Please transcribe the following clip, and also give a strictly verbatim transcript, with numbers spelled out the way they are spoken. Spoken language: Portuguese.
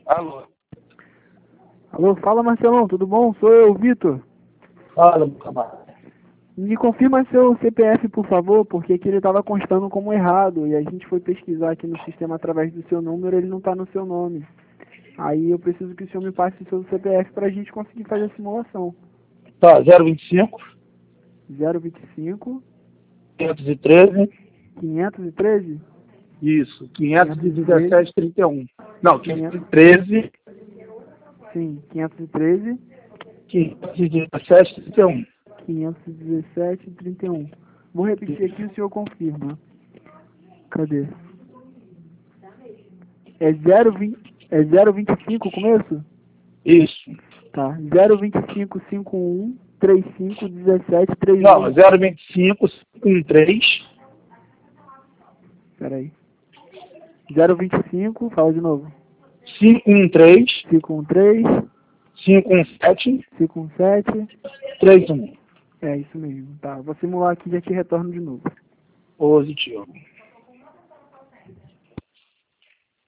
Alô? Alô, fala Marcelão, tudo bom? Sou eu, Vitor. Fala, meu camarada. Me confirma seu C P F, por favor, porque aqui ele estava constando como errado e a gente foi pesquisar aqui no sistema através do seu número, ele não está no seu nome. Aí eu preciso que o senhor me passe o seu C P F para a gente conseguir fazer a simulação. Tá, zero vinte e cinco, zero vinte e cinco, quinhentos e treze, quinhentos e treze? isso, quinhentos e dezessete, trinta e um. Não, quinhentos e treze, Sim, quinhentos e treze, quinhentos e dezessete, trinta e um. quinhentos e dezessete, trinta e um. Vou repetir aqui e o senhor confirma. Cadê? É zero vinte, é zero vinte e cinco o começo? Isso. Tá. zero vinte e cinco, cinquenta e um, trinta e cinco, dezessete, trinta e um. Não, zero vinte e cinco, cinquenta e três. Peraí. zero vinte e cinco, fala de novo. cinquenta e três, cinquenta e três, cinquenta e sete, cinquenta e sete. trinta e um. É isso mesmo. Tá. Vou simular aqui e já te retorno de novo. Positivo.